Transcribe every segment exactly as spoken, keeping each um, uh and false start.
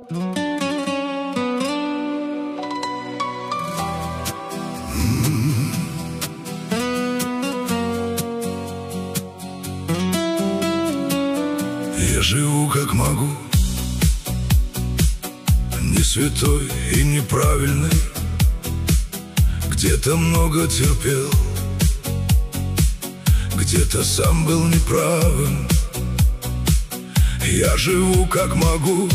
Я живу как могу, не святой и неправильный, где-то много терпел, где-то сам был неправым. Я живу как могу,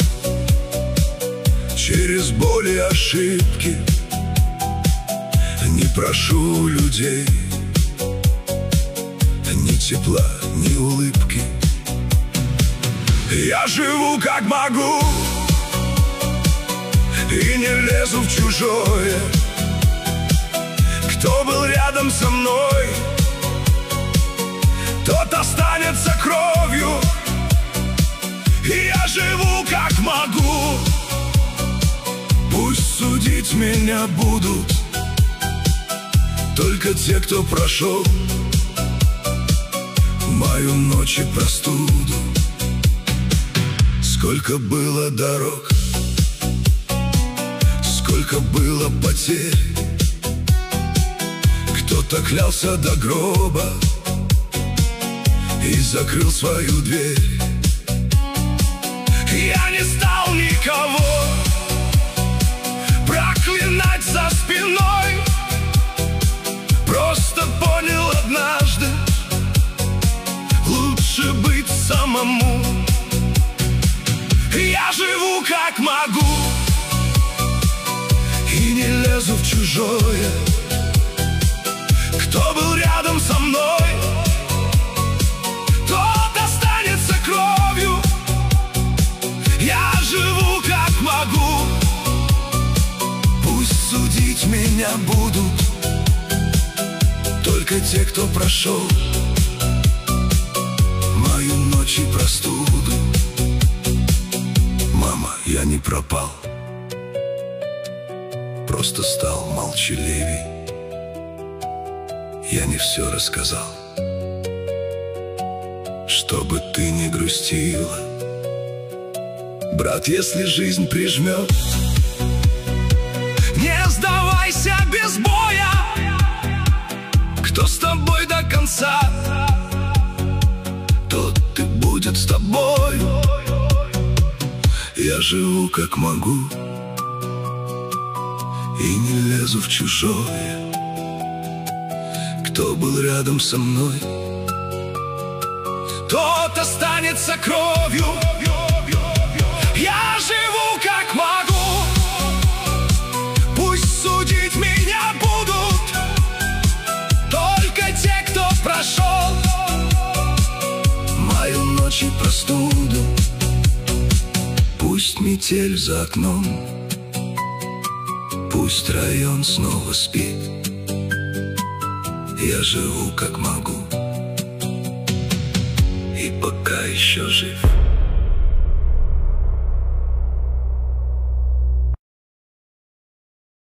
через боли и ошибки, не прошу людей ни тепла, ни улыбки. Я живу как могу и не лезу в чужое. Кто был рядом со мной, тот останется кровью. И я живу как могу, пусть судить меня будут только те, кто прошел мою ночь и простуду. Сколько было дорог, сколько было потерь, кто-то клялся до гроба и закрыл свою дверь. Я не стал никого проклинать за спиной, просто понял однажды, лучше быть самому. Я живу как могу и не лезу в чужое. Кто был рядом со мной, тот останется кровью. Я живу как могу, пусть судить меня будут только те, кто прошел мою ночь и простуду. Мама, я не пропал, просто стал молчаливей. Я не все рассказал, чтобы ты не грустила. Брат, если жизнь прижмет, не сдавайся без боя. Кто с тобой до конца, тот и будет с тобой. Я живу как могу и не лезу в чужое. Кто был рядом со мной, тот останется кровью. Я живу как могу, пусть судить меня будут только те, кто прошел мою ночь и простуду. Пусть метель за окном, пусть район снова спит. Я живу как могу и пока еще жив.